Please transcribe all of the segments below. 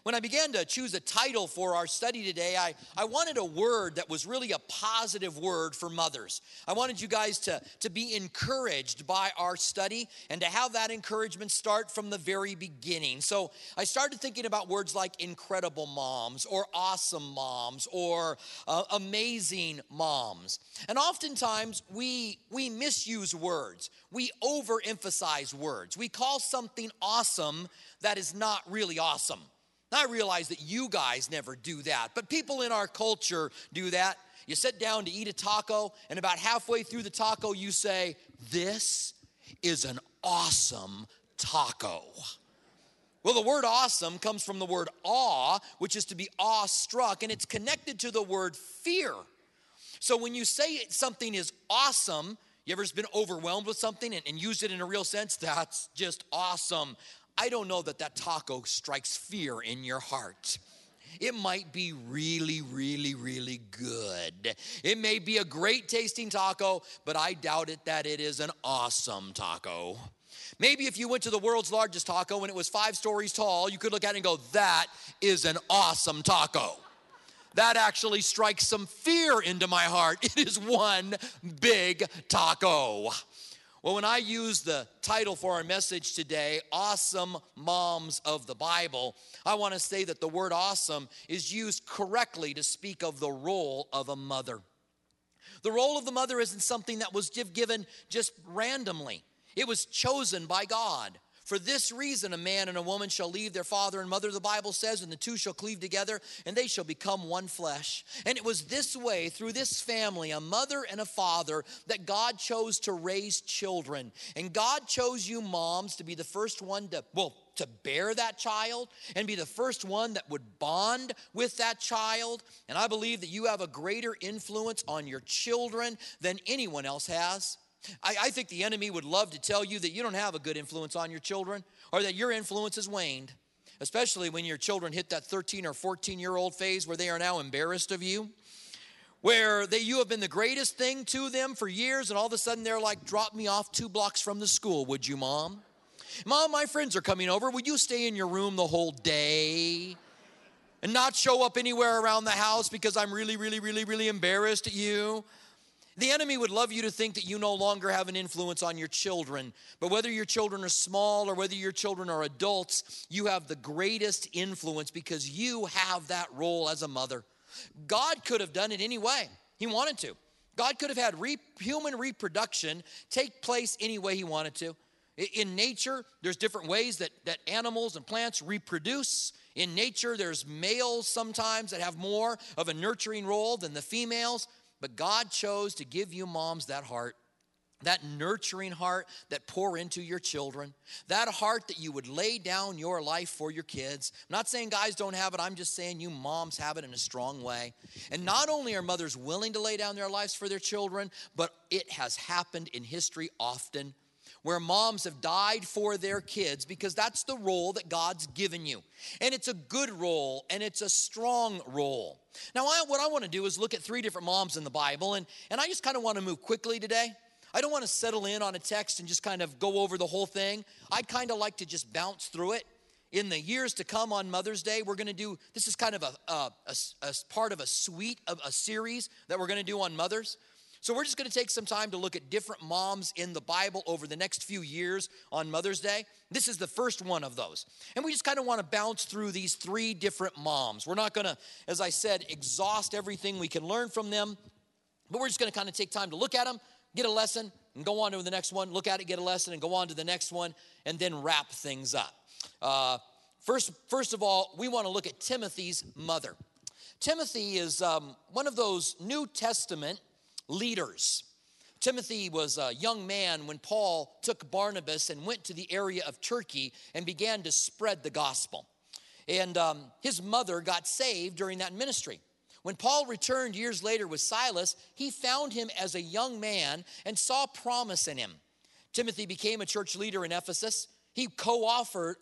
when I began to choose a title for our study today, I wanted a word that was really a positive word for mothers. I wanted you guys to be encouraged by our study and to have that encouragement start from the very beginning. So I started thinking about words like incredible moms or awesome moms or amazing moms. And oftentimes we misuse words. We overemphasize words. We call something awesome that is not really awesome. I realize that you guys never do that, but people in our culture do that. You sit down to eat a taco, and about halfway through the taco, you say, "This is an awesome taco." Well, the word awesome comes from the word awe, which is to be awestruck, and it's connected to the word fear. So when you say something is awesome, you ever been overwhelmed with something and used it in a real sense? That's just awesome. I don't know that taco strikes fear in your heart. It might be really, really, really good. It may be a great tasting taco, but I doubt that it is an awesome taco. Maybe if you went to the world's largest taco and it was 5 stories tall, you could look at it and go, "That is an awesome taco." That actually strikes some fear into my heart. It is one big taco. Well, when I use the title for our message today, Awesome Moms of the Bible, I want to say that the word awesome is used correctly to speak of the role of a mother. The role of the mother isn't something that was given just randomly. It was chosen by God. For this reason, a man and a woman shall leave their father and mother, the Bible says, and the two shall cleave together, and they shall become one flesh. And it was this way, through this family, a mother and a father, that God chose to raise children. And God chose you moms to be the first one to bear that child and be the first one that would bond with that child. And I believe that you have a greater influence on your children than anyone else has. I think the enemy would love to tell you that you don't have a good influence on your children or that your influence has waned, especially when your children hit that 13 or 14-year-old phase where they are now embarrassed of you, where you have been the greatest thing to them for years, and all of a sudden they're like, "Drop me off 2 blocks from the school, would you, Mom? Mom, my friends are coming over. Would you stay in your room the whole day and not show up anywhere around the house because I'm really, really, really, really embarrassed at you?" The enemy would love you to think that you no longer have an influence on your children. But whether your children are small or whether your children are adults, you have the greatest influence because you have that role as a mother. God could have done it any way he wanted to. God could have had human reproduction take place any way he wanted to. In nature, there's different ways that animals and plants reproduce. In nature, there's males sometimes that have more of a nurturing role than the females. But God chose to give you moms that heart, that nurturing heart that pour into your children, that heart that you would lay down your life for your kids. I'm not saying guys don't have it. I'm just saying you moms have it in a strong way. And not only are mothers willing to lay down their lives for their children, but it has happened in history often where moms have died for their kids because that's the role that God's given you. And it's a good role, and it's a strong role. Now, what I want to do is look at 3 different moms in the Bible, and I just kind of want to move quickly today. I don't want to settle in on a text and just kind of go over the whole thing. I'd kind of like to just bounce through it. In the years to come on Mother's Day, we're going to do, this is kind of a part of a suite of a series that we're going to do on mothers. So we're just going to take some time to look at different moms in the Bible over the next few years on Mother's Day. This is the first one of those. And we just kind of want to bounce through these 3 different moms. We're not going to, as I said, exhaust everything we can learn from them, but we're just going to kind of take time to look at them, get a lesson, and go on to the next one, look at it, get a lesson, and go on to the next one, and then wrap things up. First of all, we want to look at Timothy's mother. Timothy is one of those New Testament leaders. Timothy was a young man when Paul took Barnabas and went to the area of Turkey and began to spread the gospel. And his mother got saved during that ministry. When Paul returned years later with Silas, he found him as a young man and saw promise in him. Timothy became a church leader in Ephesus. He co-authored,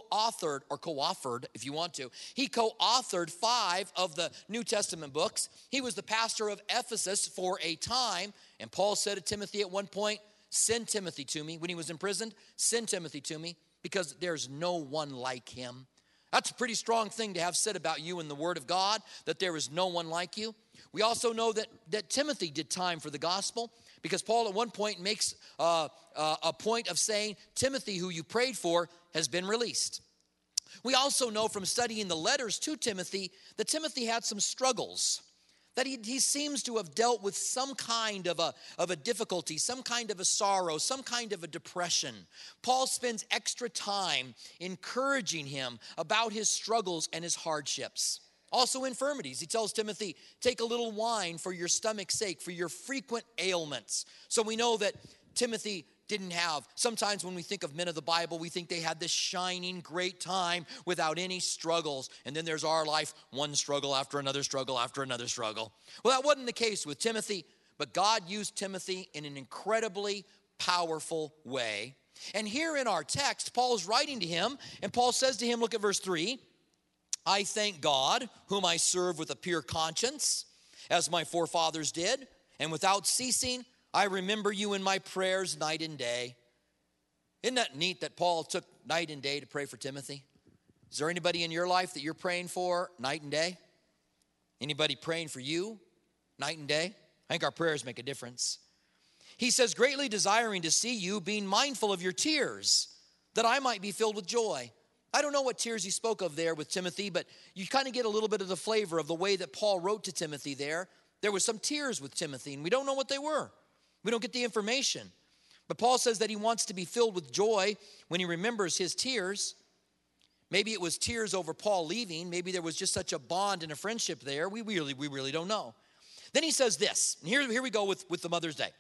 if you want to. He co-authored 5 of the New Testament books. He was the pastor of Ephesus for a time. And Paul said to Timothy at one point, "Send Timothy to me." When he was imprisoned, "Send Timothy to me because there's no one like him." That's a pretty strong thing to have said about you in the Word of God, that there is no one like you. We also know that Timothy did time for the gospel, because Paul at one point makes a point of saying, Timothy, who you prayed for, has been released. We also know from studying the letters to Timothy that Timothy had some struggles, that he seems to have dealt with some kind of a difficulty, some kind of a sorrow, some kind of a depression. Paul spends extra time encouraging him about his struggles and his hardships. Also infirmities. He tells Timothy, take a little wine for your stomach's sake, for your frequent ailments. So we know that Timothy didn't have, sometimes when we think of men of the Bible, we think they had this shining great time without any struggles. And then there's our life, one struggle after another struggle after another struggle. Well, that wasn't the case with Timothy, but God used Timothy in an incredibly powerful way. And here in our text, Paul's writing to him, and Paul says to him, look at verse 3, I thank God, whom I serve with a pure conscience, as my forefathers did, and without ceasing, I remember you in my prayers night and day. Isn't that neat that Paul took night and day to pray for Timothy? Is there anybody in your life that you're praying for night and day? Anybody praying for you night and day? I think our prayers make a difference. He says, greatly desiring to see you, being mindful of your tears, that I might be filled with joy. I don't know what tears he spoke of there with Timothy, but you kind of get a little bit of the flavor of the way that Paul wrote to Timothy there. There was some tears with Timothy, and we don't know what they were. We don't get the information. But Paul says that he wants to be filled with joy when he remembers his tears. Maybe it was tears over Paul leaving. Maybe there was just such a bond and a friendship there. We really don't know. Then he says this, and here we go with the Mother's Day.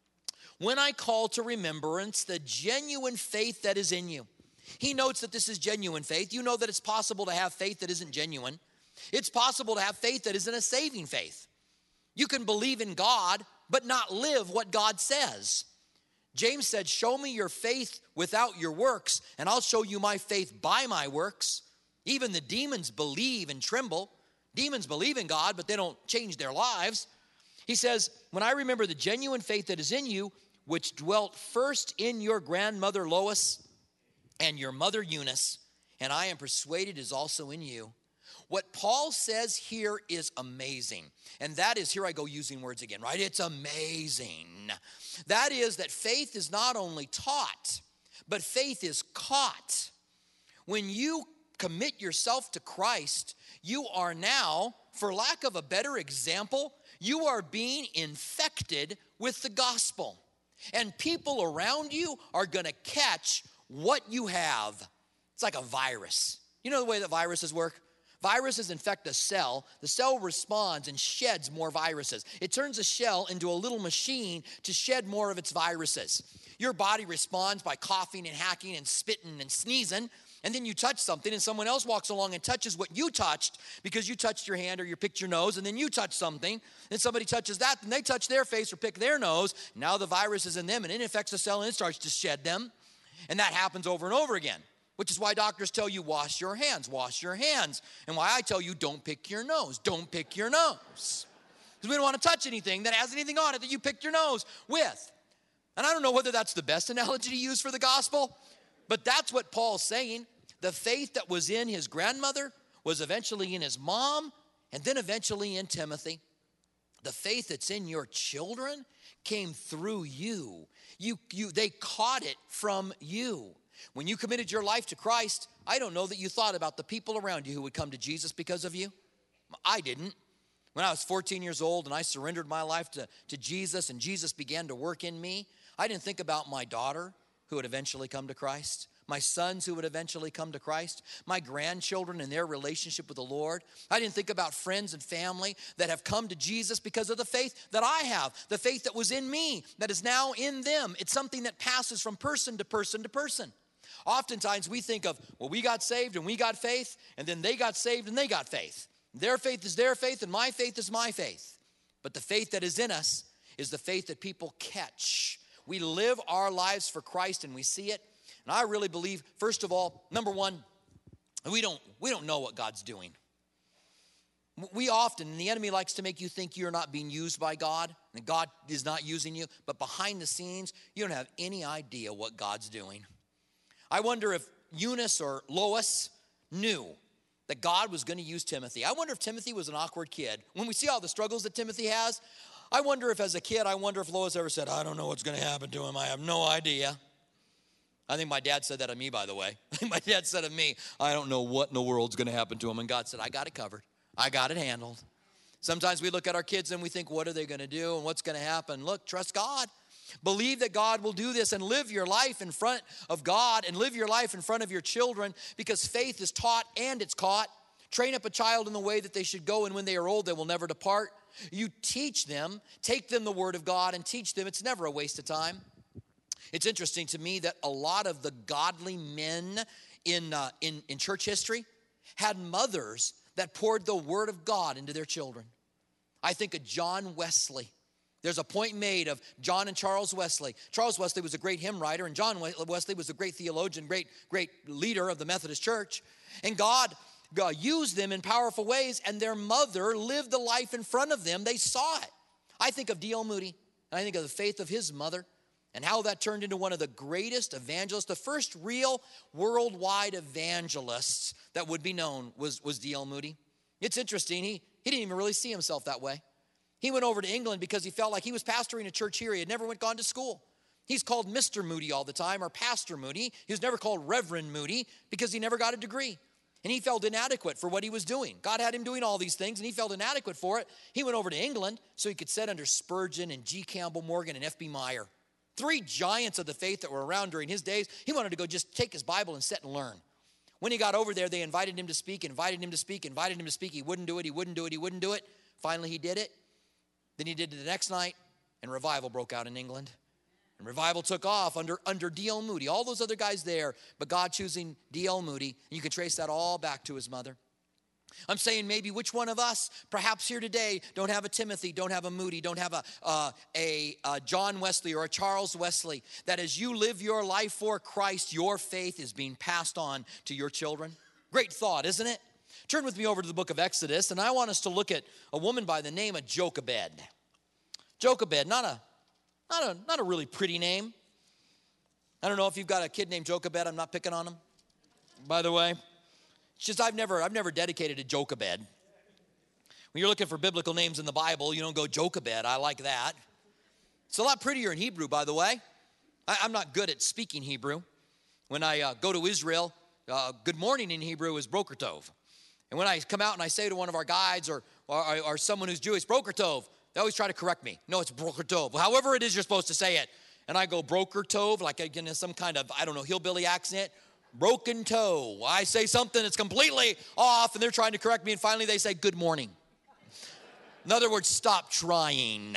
When I call to remembrance the genuine faith that is in you. He notes that this is genuine faith. You know that it's possible to have faith that isn't genuine. It's possible to have faith that isn't a saving faith. You can believe in God, but not live what God says. James said, show me your faith without your works, and I'll show you my faith by my works. Even the demons believe and tremble. Demons believe in God, but they don't change their lives. He says, when I remember the genuine faith that is in you, which dwelt first in your grandmother Lois and your mother Eunice, and I am persuaded is also in you. What Paul says here is amazing. And that is, here I go using words again, right? It's amazing. That is that faith is not only taught, but faith is caught. When you commit yourself to Christ, you are now, for lack of a better example, you are being infected with the gospel. And people around you are going to catch what you have. It's like a virus. You know the way that viruses work? Viruses infect a cell. The cell responds and sheds more viruses. It turns a shell into a little machine to shed more of its viruses. Your body responds by coughing and hacking and spitting and sneezing. And then you touch something and someone else walks along and touches what you touched because you touched your hand or you picked your nose, and then you touch something and somebody touches that and they touch their face or pick their nose. Now the virus is in them and it infects the cell and it starts to shed them. And that happens over and over again. Which is why doctors tell you, wash your hands, wash your hands. And why I tell you, don't pick your nose, don't pick your nose. Because we don't want to touch anything that has anything on it that you picked your nose with. And I don't know whether that's the best analogy to use for the gospel, but that's what Paul's saying. The faith that was in his grandmother was eventually in his mom, and then eventually in Timothy. The faith that's in your children came through you. They caught it from you. When you committed your life to Christ, I don't know that you thought about the people around you who would come to Jesus because of you. I didn't. When I was 14 years old and I surrendered my life to Jesus and Jesus began to work in me, I didn't think about my daughter who would eventually come to Christ, my sons who would eventually come to Christ, my grandchildren and their relationship with the Lord. I didn't think about friends and family that have come to Jesus because of the faith that I have, the faith that was in me, that is now in them. It's something that passes from person to person to person. Oftentimes we think of, well, we got saved and we got faith, and then they got saved and they got faith. Their faith is their faith and my faith is my faith. But the faith that is in us is the faith that people catch. We live our lives for Christ and we see it. And I really believe, first of all, number one, we don't know what God's doing. We often, and the enemy likes to make you think you're not being used by God, and God is not using you, but behind the scenes, you don't have any idea what God's doing. I wonder if Eunice or Lois knew that God was going to use Timothy. I wonder if Timothy was an awkward kid. When we see all the struggles that Timothy has, I wonder if as a kid, if Lois ever said, I don't know what's going to happen to him. I have no idea. I think my dad said that of me, by the way. I think my dad said of me, I don't know what in the world's going to happen to him. And God said, I got it covered. I got it handled. Sometimes we look at our kids and we think, what are they going to do and what's going to happen? Look, trust God. Believe that God will do this and live your life in front of God and live your life in front of your children, because faith is taught and it's caught. Train up a child in the way that they should go, and when they are old, they will never depart. You teach them, take them the word of God and teach them. It's never a waste of time. It's interesting to me that a lot of the godly men in church history had mothers that poured the word of God into their children. I think of John Wesley. There's a point made of John and Charles Wesley. Charles Wesley was a great hymn writer, and John Wesley was a great theologian, great leader of the Methodist Church. And God used them in powerful ways, and their mother lived the life in front of them. They saw it. I think of D.L. Moody, and I think of the faith of his mother and how that turned into one of the greatest evangelists. The first real worldwide evangelists that would be known was D.L. Moody. It's interesting. He didn't even really see himself that way. He went over to England because he felt like he was pastoring a church here. He had never gone to school. He's called Mr. Moody all the time, or Pastor Moody. He was never called Reverend Moody because he never got a degree. And he felt inadequate for what he was doing. God had him doing all these things, and he felt inadequate for it. He went over to England so he could sit under Spurgeon and G. Campbell Morgan and F.B. Meyer. 3 giants of the faith that were around during his days. He wanted to go just take his Bible and sit and learn. When he got over there, they invited him to speak. He wouldn't do it. Finally, he did it. Then he did it the next night, and revival broke out in England. And revival took off under D.L. Moody. All those other guys there, but God choosing D.L. Moody. And you can trace that all back to his mother. I'm saying maybe which one of us, perhaps here today, don't have a Timothy, don't have a Moody, don't have a John Wesley or a Charles Wesley, that as you live your life for Christ, your faith is being passed on to your children. Great thought, isn't it? Turn with me over to the book of Exodus, and I want us to look at a woman by the name of Jochebed. Jochebed, not a really pretty name. I don't know if you've got a kid named Jochebed. I'm not picking on him, by the way. It's just I've never dedicated a Jochebed. When you're looking for biblical names in the Bible, you don't go Jochebed. I like that. It's a lot prettier in Hebrew, by the way. I'm not good at speaking Hebrew. When I go to Israel, good morning in Hebrew is Boker Tov. And when I come out and I say to one of our guides or someone who's Jewish, Boker Tov, they always try to correct me. No, it's Boker Tov. However it is you're supposed to say it. And I go Boker Tov, like again in some kind of, hillbilly accent. Broken toe. I say something that's completely off, and they're trying to correct me, and finally they say, good morning. In other words, stop trying.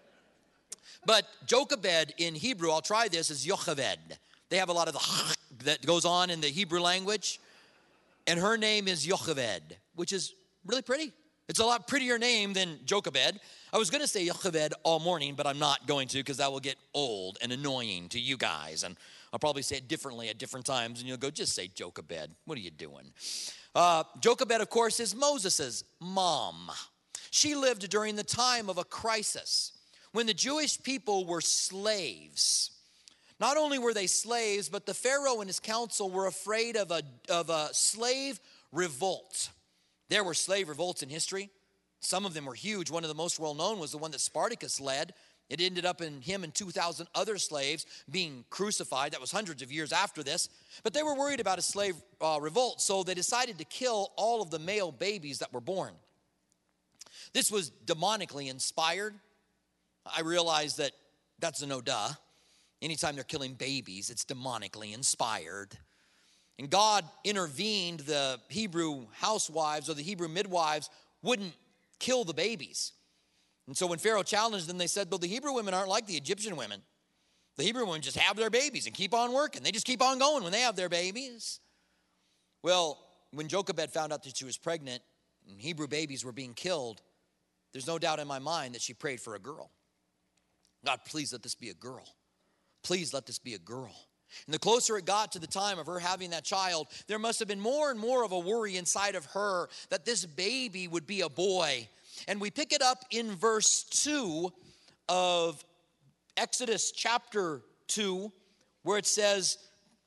But Jochebed in Hebrew, I'll try this, is Yocheved. They have a lot of the that goes on in the Hebrew language. And her name is Yocheved, which is really pretty. It's a lot prettier name than Jochebed. I was going to say Yocheved all morning, but I'm not going to, because that will get old and annoying to you guys. And I'll probably say it differently at different times, and you'll go, just say Jochebed. What are you doing? Jochebed, of course, is Moses' mom. She lived during the time of a crisis when the Jewish people were slaves. Not only were they slaves, but the Pharaoh and his council were afraid of a slave revolt. There were slave revolts in history. Some of them were huge. One of the most well-known was the one that Spartacus led. It ended up in him and 2,000 other slaves being crucified. That was hundreds of years after this. But they were worried about a slave revolt, so they decided to kill all of the male babies that were born. This was demonically inspired. I realize that that's a no-duh. Anytime they're killing babies, it's demonically inspired. And God intervened. The Hebrew housewives or the Hebrew midwives wouldn't kill the babies. And so when Pharaoh challenged them, they said, well, the Hebrew women aren't like the Egyptian women. The Hebrew women just have their babies and keep on working. They just keep on going when they have their babies. Well, when Jochebed found out that she was pregnant and Hebrew babies were being killed, there's no doubt in my mind that she prayed for a girl. God, please let this be a girl. Please let this be a girl. And the closer it got to the time of her having that child, there must have been more and more of a worry inside of her that this baby would be a boy. And we pick it up in verse 2 of Exodus chapter 2, where it says,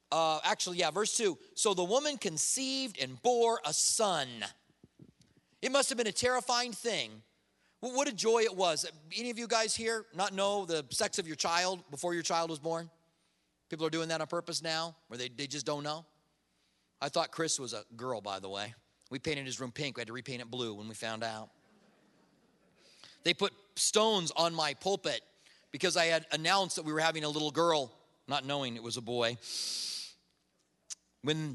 verse 2. So the woman conceived and bore a son. It must have been a terrifying thing. What a joy it was. Any of you guys here not know the sex of your child before your child was born? People are doing that on purpose now, or they just don't know. I thought Chris was a girl, by the way. We painted his room pink. We had to repaint it blue when we found out. They put stones on my pulpit because I had announced that we were having a little girl, not knowing it was a boy. When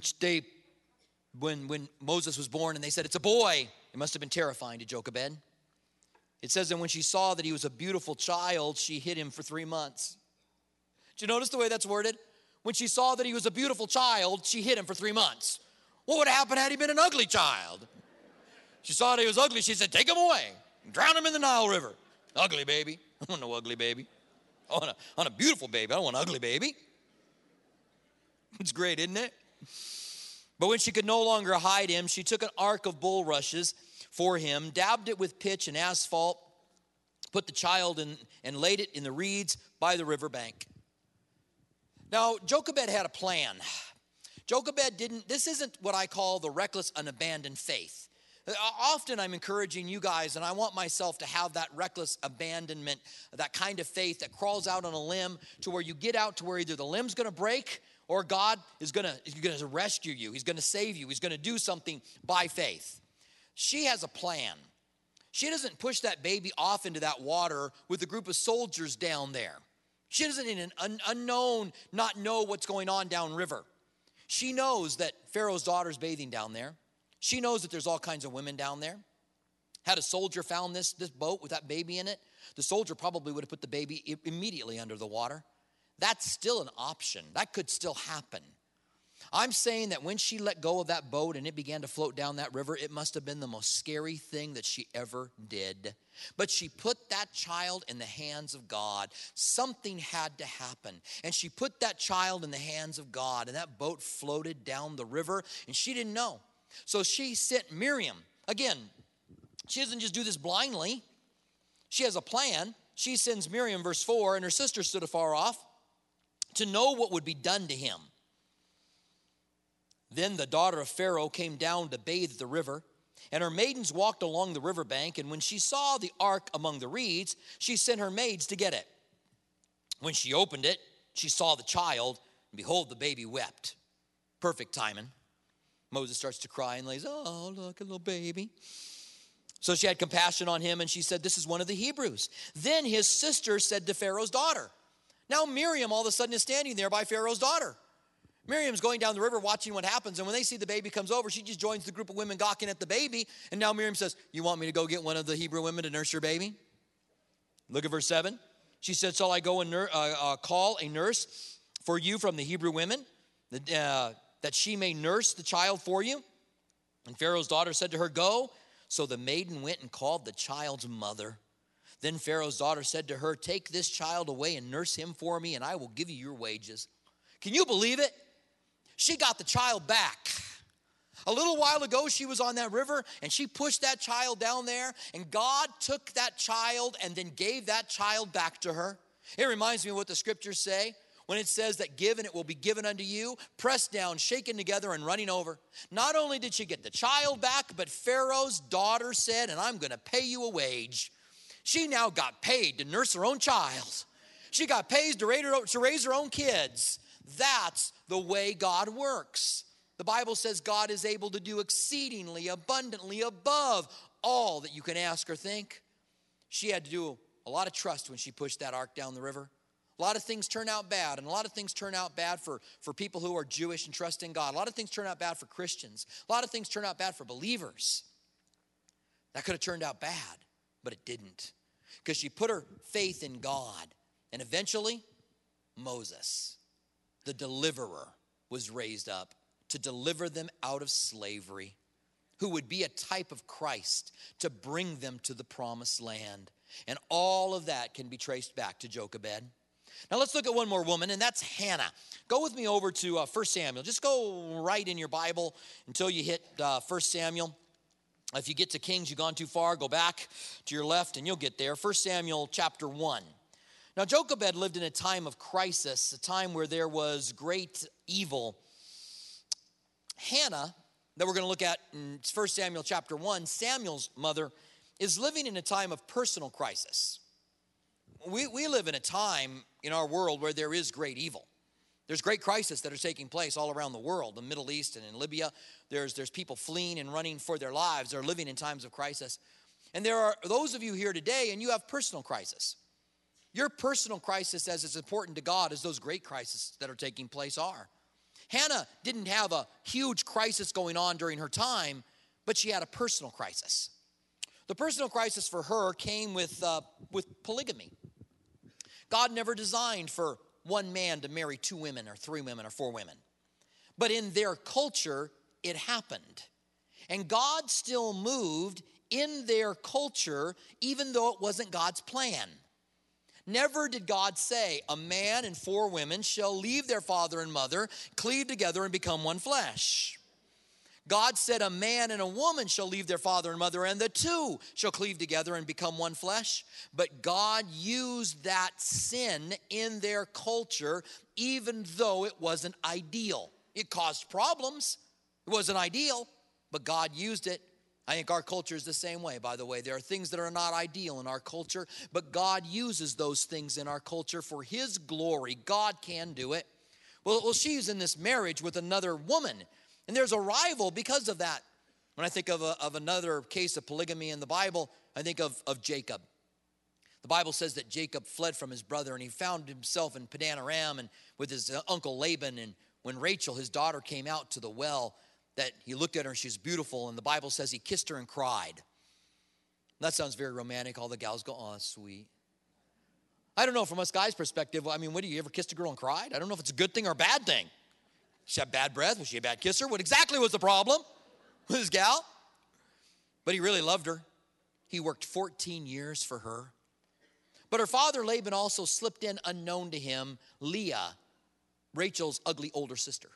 Moses was born and they said, it's a boy, it must have been terrifying to Jochebed. It says that when she saw that he was a beautiful child, she hid him for 3 months. Did you notice the way that's worded? When she saw that he was a beautiful child, she hid him for 3 months. What would have happened had he been an ugly child? She saw that he was ugly. She said, take him away. Drown him in the Nile River. Ugly baby. I want no ugly baby. I want a beautiful baby. I don't want an ugly baby. It's great, isn't it? But when she could no longer hide him, she took an ark of bulrushes for him, dabbed it with pitch and asphalt, put the child in, and laid it in the reeds by the riverbank. Now, Jochebed had a plan. This isn't what I call the reckless and abandoned faith. Often I'm encouraging you guys, and I want myself to have that reckless abandonment, that kind of faith that crawls out on a limb to where you get out to where either the limb's going to break or God is going to rescue you. He's going to save you. He's going to do something by faith. She has a plan. She doesn't push that baby off into that water with a group of soldiers down there. She doesn't in an unknown not know what's going on downriver. She knows that Pharaoh's daughter's bathing down there. She knows that there's all kinds of women down there. Had a soldier found this boat with that baby in it, the soldier probably would have put the baby immediately under the water. That's still an option. That could still happen. I'm saying that when she let go of that boat and it began to float down that river, it must have been the most scary thing that she ever did. But she put that child in the hands of God. Something had to happen. And she put that child in the hands of God, and that boat floated down the river, and she didn't know. So she sent Miriam. Again, she doesn't just do this blindly. She has a plan. She sends Miriam, verse 4, and her sister stood afar off to know what would be done to him. Then the daughter of Pharaoh came down to bathe at the river, and her maidens walked along the riverbank, and when she saw the ark among the reeds, she sent her maids to get it. When she opened it, she saw the child, and behold, the baby wept. Perfect timing. Moses starts to cry and lays, oh, look, a little baby. So she had compassion on him, and she said, this is one of the Hebrews. Then his sister said to Pharaoh's daughter. Now Miriam all of a sudden is standing there by Pharaoh's daughter. Miriam's going down the river watching what happens, and when they see the baby comes over, she just joins the group of women gawking at the baby, and now Miriam says, you want me to go get one of the Hebrew women to nurse your baby? Look at verse 7. She said, shall I go and call a nurse for you from the Hebrew women, that she may nurse the child for you? And Pharaoh's daughter said to her, go. So the maiden went and called the child's mother. Then Pharaoh's daughter said to her, take this child away and nurse him for me, and I will give you your wages. Can you believe it? She got the child back. A little while ago, she was on that river, and she pushed that child down there, and God took that child and then gave that child back to her. It reminds me of what the scriptures say when it says that give and it will be given unto you, pressed down, shaken together, and running over. Not only did she get the child back, but Pharaoh's daughter said, and I'm going to pay you a wage. She now got paid to nurse her own child. She got paid to raise her own kids. That's the way God works. The Bible says God is able to do exceedingly abundantly above all that you can ask or think. She had to do a lot of trust when she pushed that ark down the river. A lot of things turn out bad, and a lot of things turn out bad for people who are Jewish and trust in God. A lot of things turn out bad for Christians. A lot of things turn out bad for believers. That could have turned out bad, but it didn't, because she put her faith in God. And eventually, Moses, the deliverer, was raised up to deliver them out of slavery, who would be a type of Christ to bring them to the promised land. And all of that can be traced back to Jochebed. Now let's look at one more woman, and that's Hannah. Go with me over to 1 Samuel. Just go right in your Bible until you hit 1 Samuel. If you get to Kings, you've gone too far, go back to your left and you'll get there. 1 Samuel chapter 1. Now, Jochebed lived in a time of crisis, a time where there was great evil. Hannah, that we're going to look at in 1 Samuel chapter 1, Samuel's mother, is living in a time of personal crisis. We live in a time in our world where there is great evil. There's great crises that are taking place all around the world, the Middle East and in Libya. There's people fleeing and running for their lives. They're living in times of crisis. And there are those of you here today, and you have personal crisis. Your personal crisis, as is important to God, as those great crises that are taking place are. Hannah didn't have a huge crisis going on during her time, but she had a personal crisis. The personal crisis for her came with polygamy. God never designed for one man to marry 2 women or 3 women or 4 women. But in their culture, it happened. And God still moved in their culture, even though it wasn't God's plan. Never did God say, a man and 4 women shall leave their father and mother, cleave together and become one flesh. God said a man and a woman shall leave their father and mother, and the 2 shall cleave together and become one flesh. But God used that sin in their culture, even though it wasn't ideal. It caused problems. It wasn't ideal, but God used it. I think our culture is the same way, by the way. There are things that are not ideal in our culture, but God uses those things in our culture for His glory. God can do it. Well, she's in this marriage with another woman, and there's a rival because of that. When I think of another case of polygamy in the Bible, I think of Jacob. The Bible says that Jacob fled from his brother, and he found himself in Padan Aram and with his uncle Laban. And when Rachel, his daughter, came out to the well, that he looked at her and she was beautiful, and the Bible says he kissed her and cried. That sounds very romantic. All the gals go, oh, sweet. I don't know, from us guys' perspective, I mean, what, do you ever kissed a girl and cried? I don't know if it's a good thing or a bad thing. She had bad breath. Was she a bad kisser? What exactly was the problem with this gal? But he really loved her. He worked 14 years for her. But her father, Laban, also slipped in unknown to him, Leah, Rachel's ugly older sister.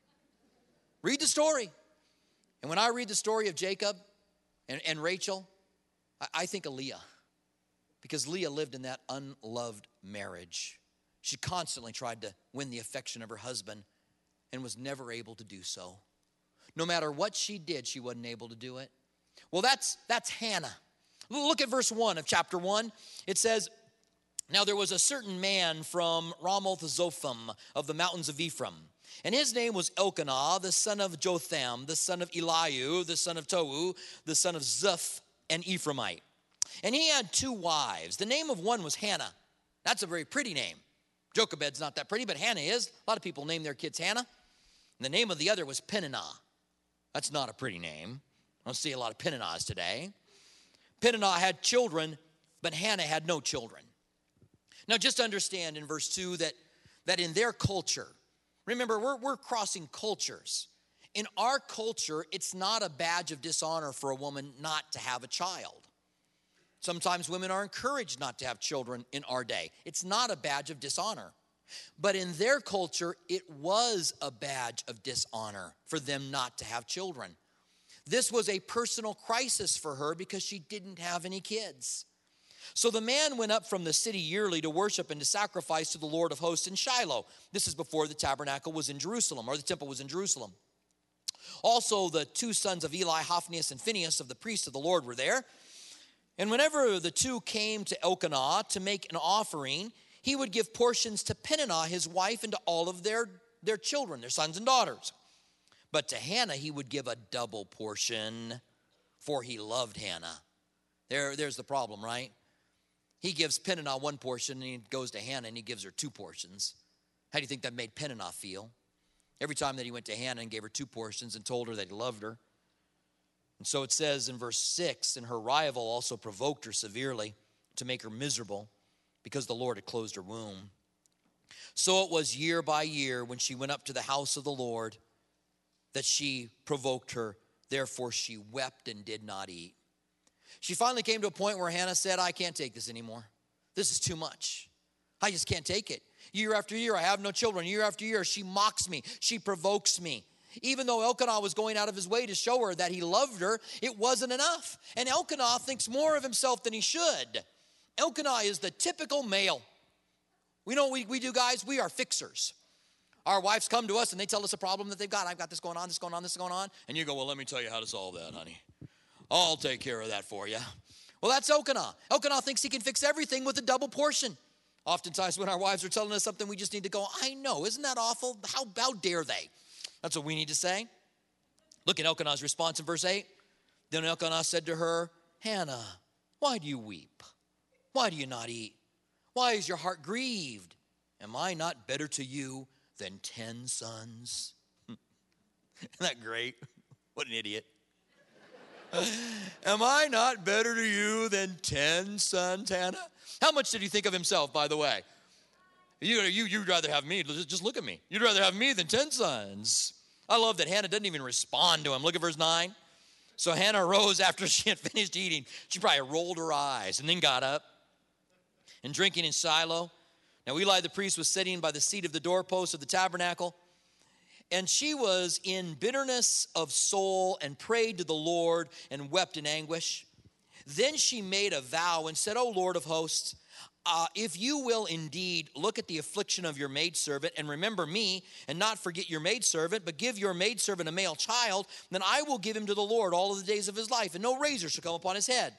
Read the story. And when I read the story of Jacob and Rachel, I think of Leah. Because Leah lived in that unloved marriage. She constantly tried to win the affection of her husband and was never able to do so. No matter what she did, she wasn't able to do it. Well, that's Hannah. Look at verse 1 of chapter 1. It says, now there was a certain man from Ramoth-Zophim of the mountains of Ephraim, and his name was Elkanah, the son of Jotham, the son of Eliu, the son of Tohu, the son of Zuph, an Ephraimite. And he had 2 wives. The name of one was Hannah. That's a very pretty name. Jochebed's not that pretty, but Hannah is. A lot of people name their kids Hannah. And the name of the other was Peninnah. That's not a pretty name. I don't see a lot of Peninnahs today. Peninnah had children, but Hannah had no children. Now, just understand in verse 2 that in their culture, remember, we're crossing cultures. In our culture, it's not a badge of dishonor for a woman not to have a child. Sometimes women are encouraged not to have children in our day. It's not a badge of dishonor. But in their culture, it was a badge of dishonor for them not to have children. This was a personal crisis for her because she didn't have any kids. So the man went up from the city yearly to worship and to sacrifice to the Lord of hosts in Shiloh. This is before the tabernacle was in Jerusalem, or the temple was in Jerusalem. Also, the 2 sons of Eli, Hophnius and Phinehas of the priests of the Lord were there. And whenever the 2 came to Elkanah to make an offering, he would give portions to Peninnah, his wife, and to all of their children, their sons and daughters. But to Hannah he would give a double portion, for he loved Hannah. There's the problem, right? He gives Peninnah 1 portion, and he goes to Hannah, and he gives her 2 portions. How do you think that made Peninnah feel? Every time that he went to Hannah and gave her 2 portions and told her that he loved her. And so it says in verse 6, and her rival also provoked her severely to make her miserable, because the Lord had closed her womb. So it was year by year when she went up to the house of the Lord that she provoked her. Therefore she wept and did not eat. She finally came to a point where Hannah said, I can't take this anymore. This is too much. I just can't take it. Year after year, I have no children. Year after year, she mocks me. She provokes me. Even though Elkanah was going out of his way to show her that he loved her, it wasn't enough. And Elkanah thinks more of himself than he should. Elkanah is the typical male. We know what we do, guys. We are fixers. Our wives come to us and they tell us a problem that they've got. I've got this going on, this going on, this going on. And you go, well, let me tell you how to solve that, honey. I'll take care of that for you. Well, that's Elkanah. Elkanah thinks he can fix everything with a double portion. Oftentimes when our wives are telling us something, we just need to go, I know, isn't that awful? How dare they? That's what we need to say. Look at Elkanah's response in verse 8. Then Elkanah said to her, Hannah, why do you weep? Why do you not eat? Why is your heart grieved? Am I not better to you than 10 sons? Isn't that great? What an idiot. Am I not better to you than 10 sons, Hannah? How much did he think of himself, by the way? You'd rather have me. Just look at me. You'd rather have me than 10 sons. I love that Hannah doesn't even respond to him. Look at verse 9. So Hannah arose after she had finished eating. She probably rolled her eyes and then got up and drinking in Shiloh. Now Eli the priest was sitting by the seat of the doorpost of the tabernacle. And she was in bitterness of soul and prayed to the Lord and wept in anguish. Then she made a vow and said, O Lord of hosts, if you will indeed look at the affliction of your maidservant and remember me and not forget your maidservant, but give your maidservant a male child, then I will give him to the Lord all of the days of his life, and no razor shall come upon his head.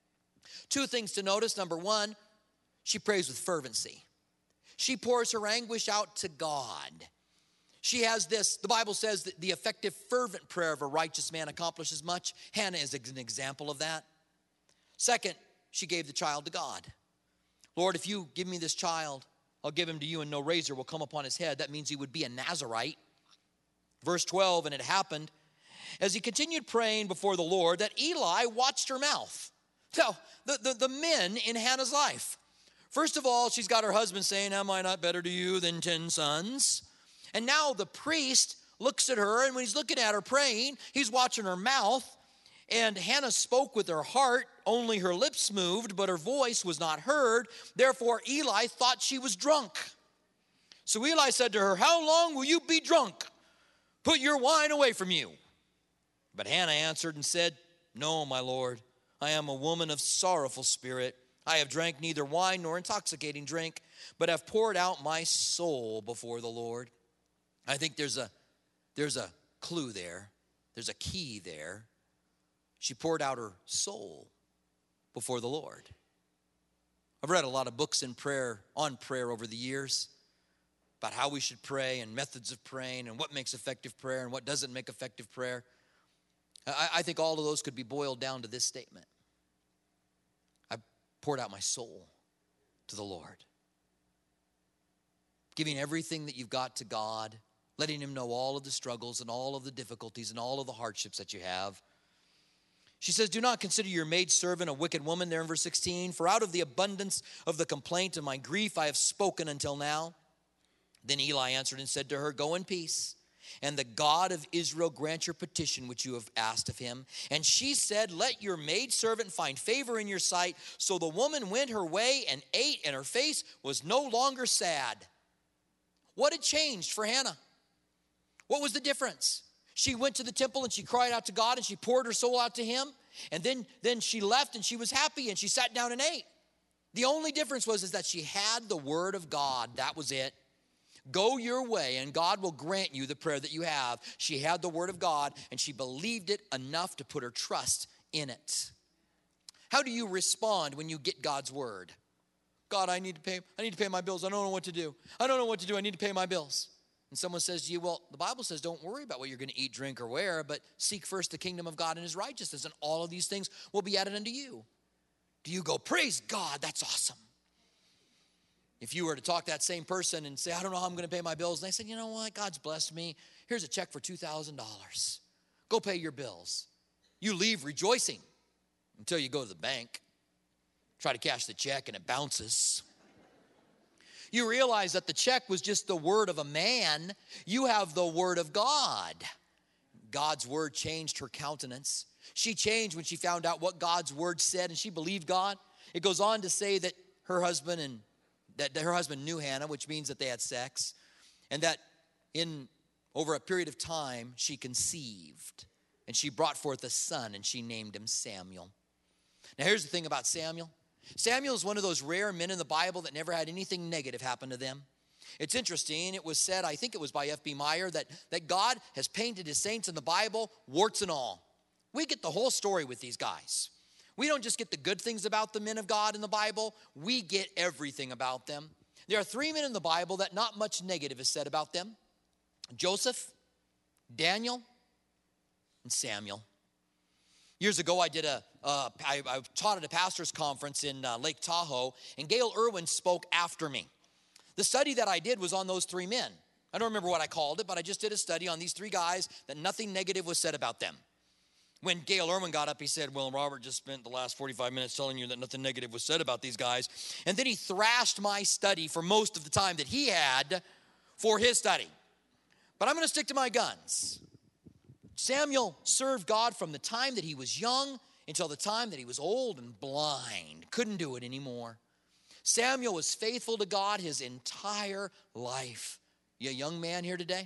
Two things to notice. Number one, she prays with fervency. She pours her anguish out to God. She has this, the Bible says that the effective fervent prayer of a righteous man accomplishes much. Hannah is an example of that. Second, she gave the child to God. Lord, if you give me this child, I'll give him to you and no razor will come upon his head. That means he would be a Nazirite. Verse 12, and it happened as he continued praying before the Lord that Eli watched her mouth. So the men in Hannah's life. First of all, she's got her husband saying, am I not better to you than 10 sons? And now the priest looks at her, and when he's looking at her praying, he's watching her mouth. And Hannah spoke with her heart, only her lips moved, but her voice was not heard. Therefore, Eli thought she was drunk. So Eli said to her, how long will you be drunk? Put your wine away from you. But Hannah answered and said, no, my Lord, I am a woman of sorrowful spirit. I have drank neither wine nor intoxicating drink, but have poured out my soul before the Lord. I think there's a clue there. There's a key there. She poured out her soul before the Lord. I've read a lot of books on prayer over the years about how we should pray and methods of praying and what makes effective prayer and what doesn't make effective prayer. I think all of those could be boiled down to this statement. I poured out my soul to the Lord. Giving everything that you've got to God, letting him know all of the struggles and all of the difficulties and all of the hardships that you have. She says, do not consider your maidservant a wicked woman, there in verse 16. For out of the abundance of the complaint of my grief I have spoken until now. Then Eli answered and said to her, go in peace, and the God of Israel grant your petition which you have asked of him. And she said, let your maidservant find favor in your sight. So the woman went her way and ate, and her face was no longer sad. What had changed for Hannah? What was the difference? She went to the temple and she cried out to God and she poured her soul out to him. And then she left and she was happy and she sat down and ate. The only difference was that she had the word of God. That was it. Go your way and God will grant you the prayer that you have. She had the word of God and she believed it enough to put her trust in it. How do you respond when you get God's word? God, I need to pay my bills. I don't know what to do. I need to pay my bills. And someone says to you, well, the Bible says don't worry about what you're going to eat, drink, or wear, but seek first the kingdom of God and his righteousness, and all of these things will be added unto you. Do you go, praise God, that's awesome? If you were to talk to that same person and say, I don't know how I'm going to pay my bills, and they said, you know what, God's blessed me. Here's a check for $2,000. Go pay your bills. You leave rejoicing until you go to the bank, try to cash the check, and it bounces. You realize that the check was just the word of a man. You have the word of God. God's word changed her countenance. She changed when she found out what God's word said, and she believed God. It goes on to say that her husband knew Hannah, which means that they had sex, and that in over a period of time she conceived, and she brought forth a son, and she named him Samuel. Now here's the thing about Samuel. Samuel is one of those rare men in the Bible that never had anything negative happen to them. It's interesting, it was said, I think it was by F.B. Meyer, that God has painted his saints in the Bible, warts and all. We get the whole story with these guys. We don't just get the good things about the men of God in the Bible, we get everything about them. There are 3 men in the Bible that not much negative is said about them: Joseph, Daniel, and Samuel. Years ago, I taught at a pastor's conference in Lake Tahoe, and Gail Irwin spoke after me. The study that I did was on those 3 men. I don't remember what I called it, but I just did a study on these 3 guys that nothing negative was said about them. When Gail Irwin got up, he said, well, Robert just spent the last 45 minutes telling you that nothing negative was said about these guys. And then he thrashed my study for most of the time that he had for his study. But I'm going to stick to my guns. Samuel served God from the time that he was young until the time that he was old and blind. Couldn't do it anymore. Samuel was faithful to God his entire life. You a young man here today?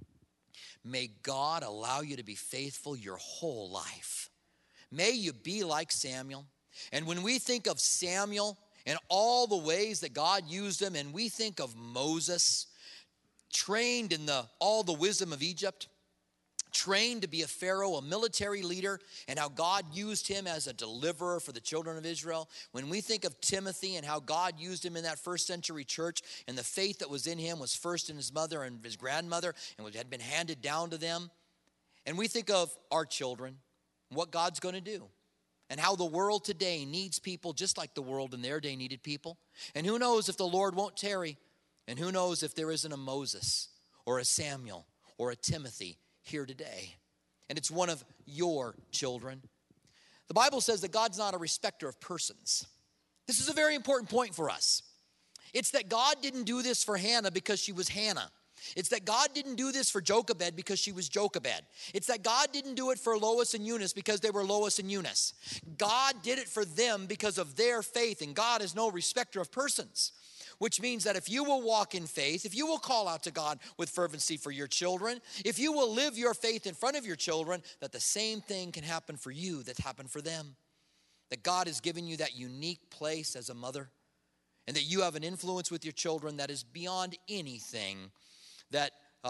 May God allow you to be faithful your whole life. May you be like Samuel. And when we think of Samuel and all the ways that God used him, and we think of Moses, trained in all the wisdom of Egypt, trained to be a Pharaoh, a military leader, and how God used him as a deliverer for the children of Israel. When we think of Timothy and how God used him in that first century church, and the faith that was in him was first in his mother and his grandmother and had been handed down to them. And we think of our children, what God's going to do, and how the world today needs people just like the world in their day needed people. And who knows if the Lord won't tarry, and who knows if there isn't a Moses or a Samuel or a Timothy here today. And it's one of your children. The Bible says that God's not a respecter of persons. This is a very important point for us. It's that God didn't do this for Hannah because she was Hannah. It's that God didn't do this for Jochebed because she was Jochebed. It's that God didn't do it for Lois and Eunice because they were Lois and Eunice. God did it for them because of their faith, and God is no respecter of persons. Which means that if you will walk in faith, if you will call out to God with fervency for your children, if you will live your faith in front of your children, that the same thing can happen for you that happened for them. That God has given you that unique place as a mother, and that you have an influence with your children that is beyond anything that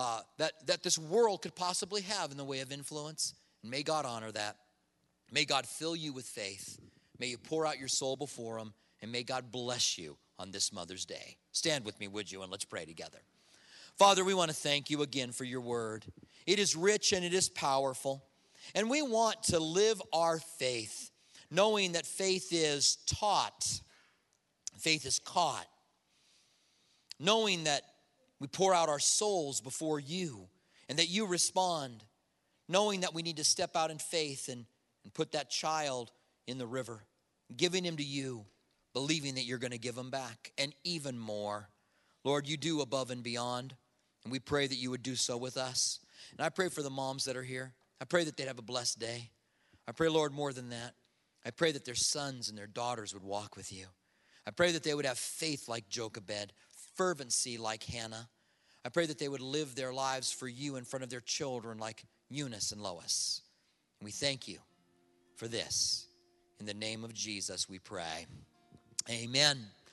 this world could possibly have in the way of influence. And may God honor that. May God fill you with faith. May you pour out your soul before Him, and may God bless you on this Mother's Day. Stand with me, would you, and let's pray together. Father, we want to thank you again for your word. It is rich and it is powerful. And we want to live our faith, knowing that faith is taught, faith is caught, knowing that we pour out our souls before you and that you respond, knowing that we need to step out in faith and put that child in the river, giving him to you, believing that you're going to give them back, and even more. Lord, you do above and beyond, and we pray that you would do so with us. And I pray for the moms that are here. I pray that they'd have a blessed day. I pray, Lord, more than that, I pray that their sons and their daughters would walk with you. I pray that they would have faith like Jochebed, fervency like Hannah. I pray that they would live their lives for you in front of their children like Eunice and Lois. And we thank you for this. In the name of Jesus we pray. Amen.